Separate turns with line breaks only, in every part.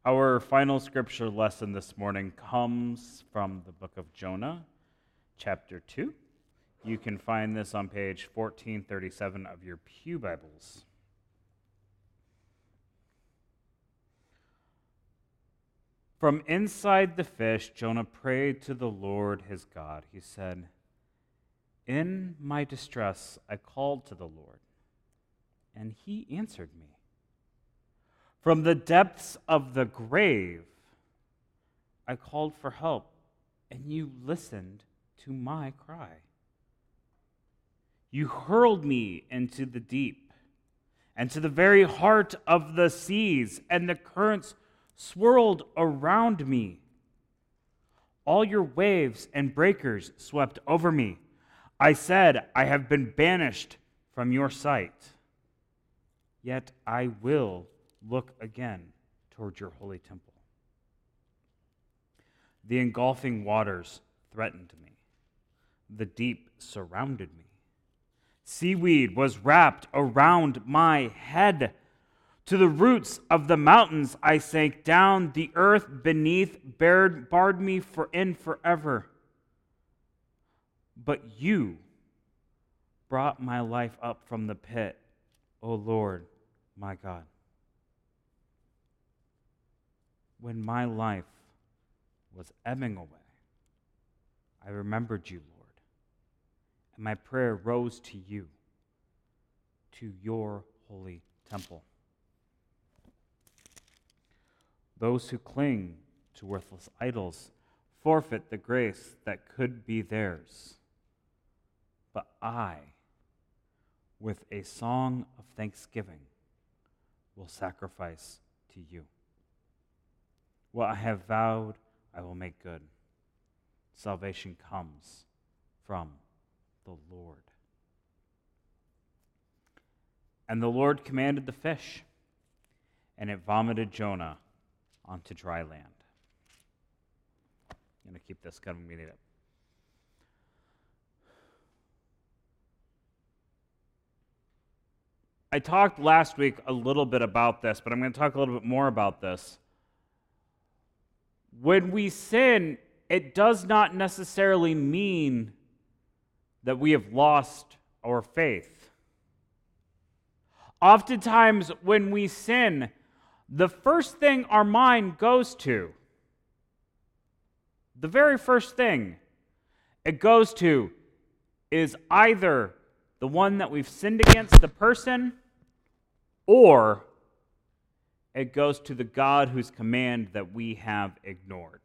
Our final scripture lesson this morning comes from the book of Jonah, chapter 2. You can find this on page 1437 of your Pew Bibles. From inside the fish, Jonah prayed to the Lord his God. He said, "In my distress I called to the Lord, and he answered me. From the depths of the grave, I called for help, and you listened to my cry. You hurled me into the deep, and to the very heart of the seas, and the currents swirled around me. All your waves and breakers swept over me. I said, I have been banished from your sight. Yet I will look again toward your holy temple. The engulfing waters threatened me. The deep surrounded me. Seaweed was wrapped around my head. To the roots of the mountains I sank down. The earth beneath barred me in forever. But you brought my life up from the pit, O Lord, my God. When my life was ebbing away, I remembered you, Lord, and my prayer rose to you, to your holy temple. Those who cling to worthless idols forfeit the grace that could be theirs. But I, with a song of thanksgiving, will sacrifice to you. What I have vowed, I will make good. Salvation comes from the Lord." And the Lord commanded the fish, and it vomited Jonah onto dry land. I'm going to keep this coming. We need it. I talked last week a little bit about this, but I'm going to talk a little bit more about this. When we sin, it does not necessarily mean that we have lost our faith. Oftentimes, when we sin, the first thing our mind goes to, the very first thing it goes to, is either the one that we've sinned against, the person, or it goes to the God whose command that we have ignored.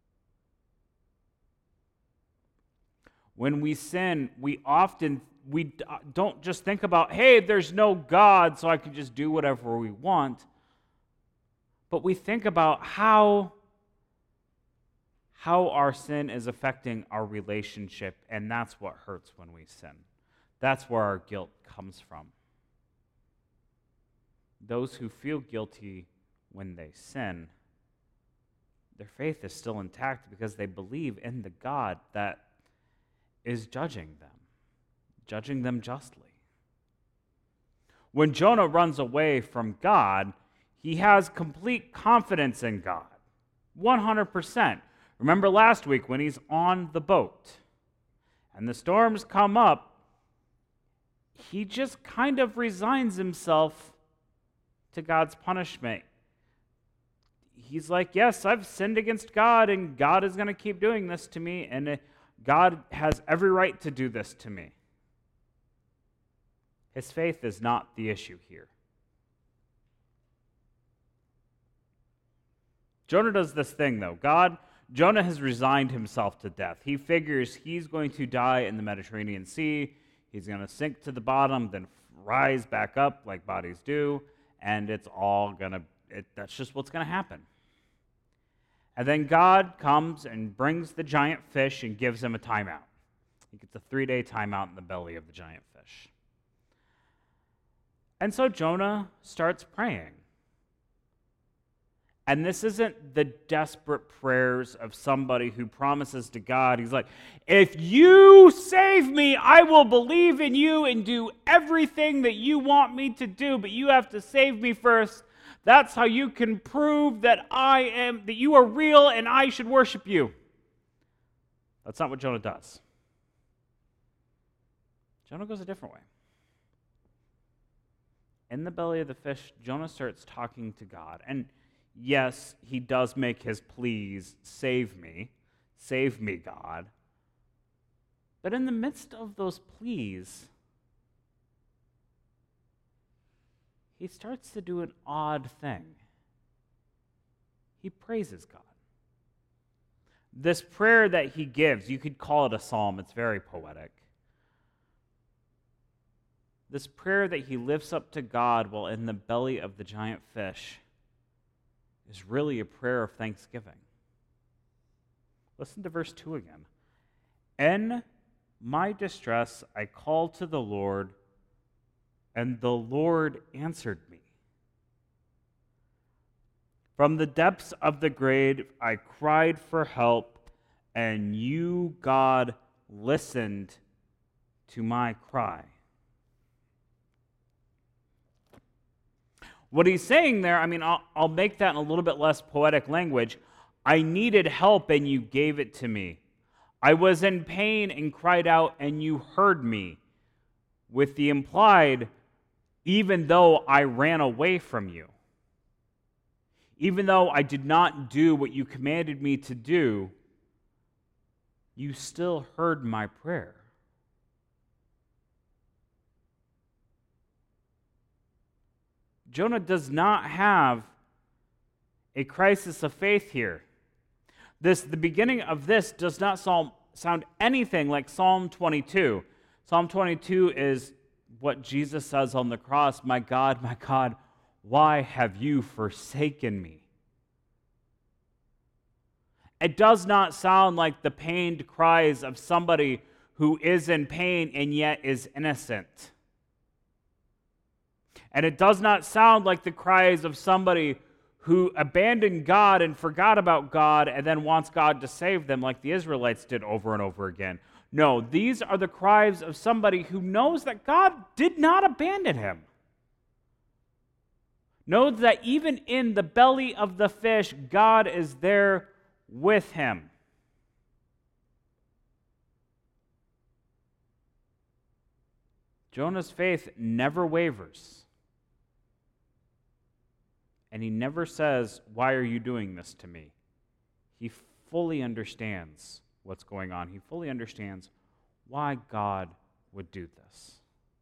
When we sin, we don't just think about, hey, there's no God, so I can just do whatever we want. But we think about how our sin is affecting our relationship, and that's what hurts when we sin. That's where our guilt comes from. Those who feel guilty when they sin, their faith is still intact because they believe in the God that is judging them justly. When Jonah runs away from God, he has complete confidence in God, 100%. Remember last week when he's on the boat and the storms come up, he just kind of resigns himself to God's punishment. He's like, yes, I've sinned against God, and God is going to keep doing this to me, and God has every right to do this to me. His faith is not the issue here. Jonah does this thing, though. Jonah has resigned himself to death. He figures he's going to die in the Mediterranean Sea. He's going to sink to the bottom, then rise back up like bodies do, and that's just what's going to happen. And then God comes and brings the giant fish and gives him a timeout. He gets a 3-day timeout in the belly of the giant fish. And so Jonah starts praying. And this isn't the desperate prayers of somebody who promises to God. He's like, if you save me, I will believe in you and do everything that you want me to do, but you have to save me first That's how you can prove that that you are real and I should worship you. That's not what Jonah does. Jonah goes a different way. In the belly of the fish, Jonah starts talking to God. And yes, he does make his pleas, save me, God. But in the midst of those pleas, he starts to do an odd thing. He praises God. This prayer that he gives, you could call it a psalm, it's very poetic. This prayer that he lifts up to God while in the belly of the giant fish is really a prayer of thanksgiving. Listen to verse 2 again. In my distress, I called to the Lord, and the Lord answered me. From the depths of the grave, I cried for help, and you, God, listened to my cry. What he's saying there, I'll make that in a little bit less poetic language. I needed help, and you gave it to me. I was in pain and cried out, and you heard me. With the implied, even though I ran away from you, even though I did not do what you commanded me to do, you still heard my prayer. Jonah does not have a crisis of faith here. The beginning of this does not sound anything like Psalm 22. Psalm 22 is what Jesus says on the cross, my God, why have you forsaken me? It does not sound like the pained cries of somebody who is in pain and yet is innocent. And it does not sound like the cries of somebody who abandoned God and forgot about God and then wants God to save them like the Israelites did over and over again. No, these are the cries of somebody who knows that God did not abandon him. Knows that even in the belly of the fish, God is there with him. Jonah's faith never wavers. And he never says, why are you doing this to me? He fully understands what's going on. He fully understands why God would do this.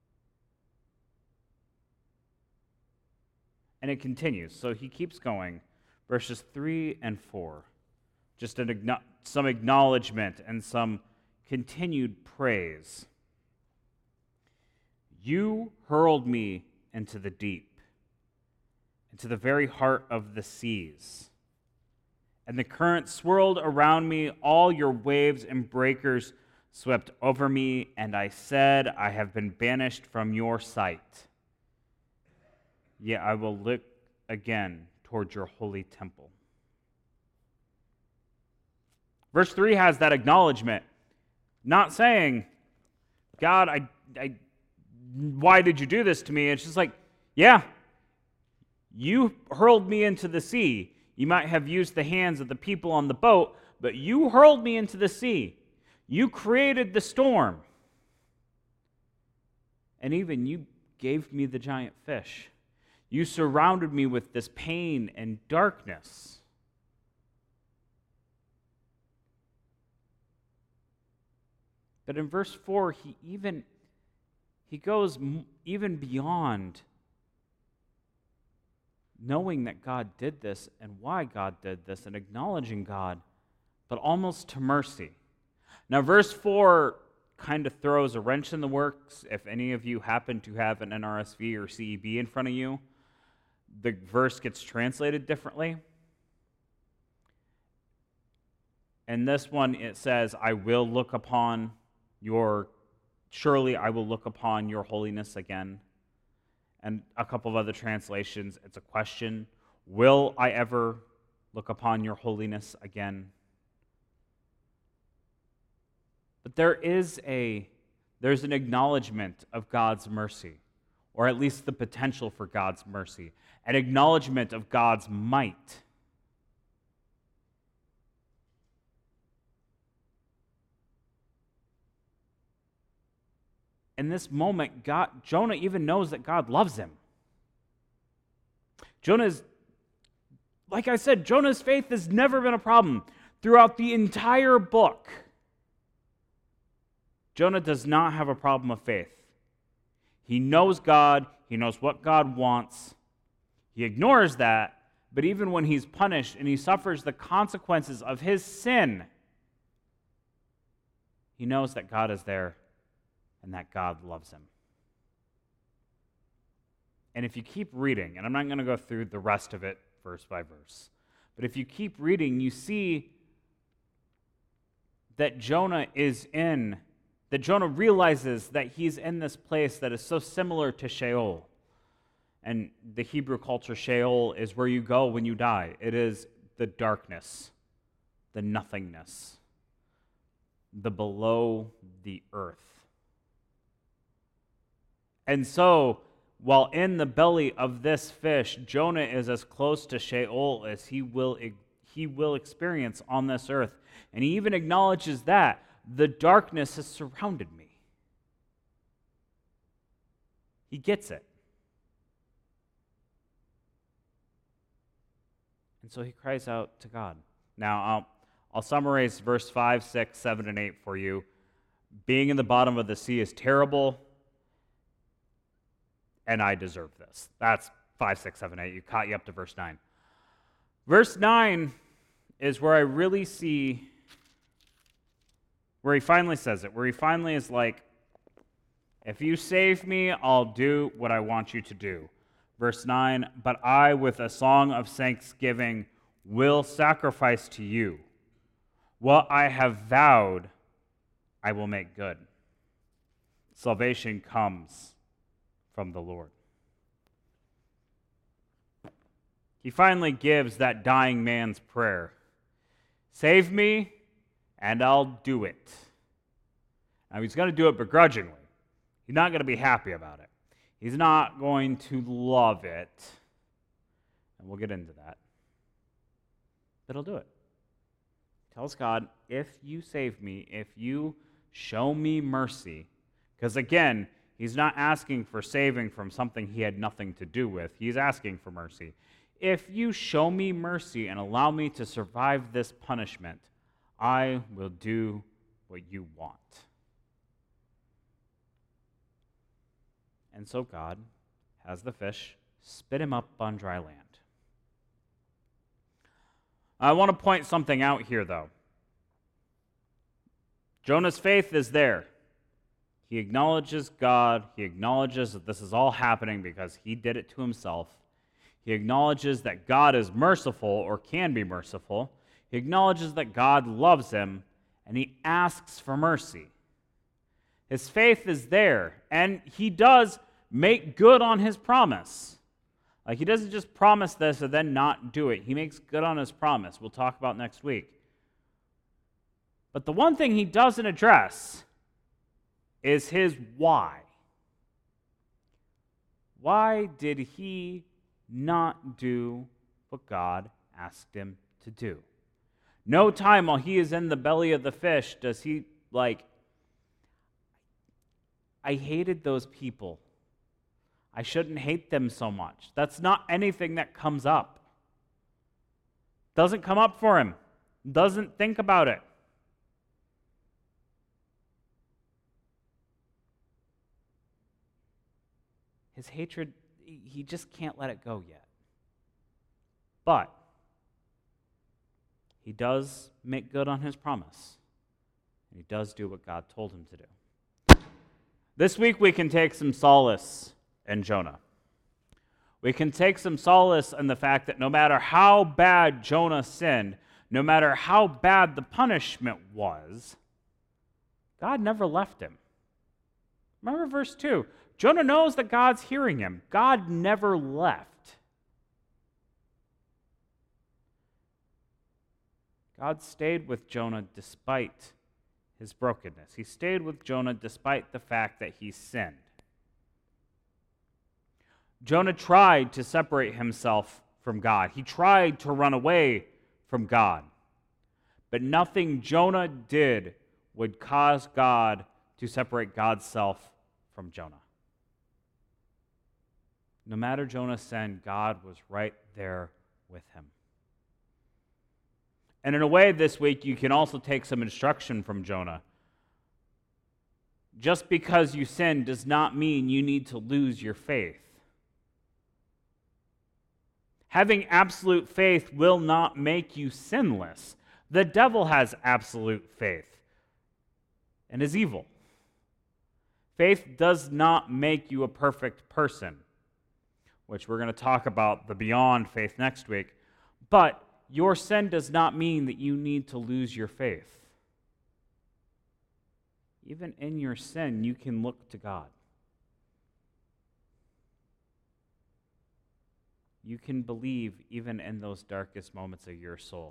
And it continues. So he keeps going. Verses 3 and 4. Just some acknowledgement and some continued praise. You hurled me into the deep, into the very heart of the seas. And the current swirled around me, all your waves and breakers swept over me, and I said, I have been banished from your sight. Yet I will look again toward your holy temple. Verse 3 has that acknowledgement, not saying, God, why did you do this to me? It's just like, yeah, you hurled me into the sea. You might have used the hands of the people on the boat, but you hurled me into the sea. You created the storm. And even you gave me the giant fish. You surrounded me with this pain and darkness. But in verse 4, he goes even beyond knowing that God did this and why God did this and acknowledging God, but almost to mercy. Now, verse 4 kind of throws a wrench in the works. If any of you happen to have an NRSV or CEB in front of you, the verse gets translated differently. In this one, it says, surely I will look upon your holiness again. And a couple of other translations, it's a question. Will I ever look upon your holiness again? But there's an acknowledgement of God's mercy, or at least the potential for God's mercy, an acknowledgement of God's might. In this moment, Jonah even knows that God loves him. Like I said, Jonah's faith has never been a problem throughout the entire book. Jonah does not have a problem of faith. He knows God. He knows what God wants. He ignores that, but even when he's punished and he suffers the consequences of his sin, he knows that God is there and that God loves him. And if you keep reading, and I'm not going to go through the rest of it verse by verse, but if you keep reading, you see that Jonah realizes that he's in this place that is so similar to Sheol. And the Hebrew culture, Sheol is where you go when you die. It is the darkness, the nothingness, the below the earth. And so, while in the belly of this fish, Jonah is as close to Sheol as he will experience on this earth. And he even acknowledges that the darkness has surrounded me. He gets it. And so he cries out to God. Now, I'll summarize verse 5, 6, 7, and 8 for you. Being in the bottom of the sea is terrible, and I deserve this. That's 5, 6, 7, 8. You caught you up to verse 9. Verse 9 is where I really see where he finally says it, where he finally is like, if you save me, I'll do what I want you to do. Verse 9, but I, with a song of thanksgiving, will sacrifice to you. What I have vowed, I will make good. Salvation comes from the Lord. He finally gives that dying man's prayer. Save me, and I'll do it. Now, he's going to do it begrudgingly. He's not going to be happy about it. He's not going to love it. And we'll get into that. But he'll do it. Tells God, if you save me, if you show me mercy, because again, he's not asking for saving from something he had nothing to do with. He's asking for mercy. If you show me mercy and allow me to survive this punishment, I will do what you want. And so God has the fish spit him up on dry land. I want to point something out here, though. Jonah's faith is there. He acknowledges God. He acknowledges that this is all happening because he did it to himself. He acknowledges that God is merciful or can be merciful. He acknowledges that God loves him, and he asks for mercy. His faith is there, and he does make good on his promise. Like, he doesn't just promise this and then not do it. He makes good on his promise. We'll talk about next week. But the one thing he doesn't address is his why. Why did he not do what God asked him to do? No time while he is in the belly of the fish does he I hated those people. I shouldn't hate them so much. That's not anything that comes up. Doesn't come up for him. Doesn't think about it. His hatred, he just can't let it go yet. But he does make good on his promise. And he does do what God told him to do. This week we can take some solace in Jonah. We can take some solace in the fact that no matter how bad Jonah sinned, no matter how bad the punishment was, God never left him. Remember verse 2. Jonah knows that God's hearing him. God never left. God stayed with Jonah despite his brokenness. He stayed with Jonah despite the fact that he sinned. Jonah tried to separate himself from God. He tried to run away from God. But nothing Jonah did would cause God to separate God's self from Jonah. No matter Jonah's sin, God was right there with him. And in a way, this week, you can also take some instruction from Jonah. Just because you sin does not mean you need to lose your faith. Having absolute faith will not make you sinless. The devil has absolute faith and is evil. Faith does not make you a perfect person, which we're going to talk about the beyond faith next week. But your sin does not mean that you need to lose your faith. Even in your sin, you can look to God. You can believe even in those darkest moments of your soul.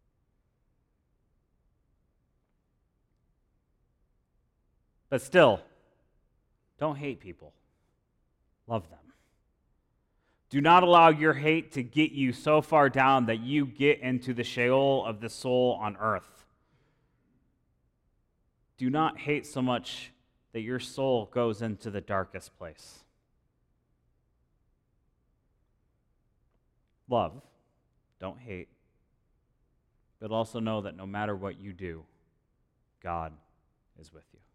But still, don't hate people. Love them. Do not allow your hate to get you so far down that you get into the Sheol of the soul on earth. Do not hate so much that your soul goes into the darkest place. Love, don't hate, but also know that no matter what you do, God is with you.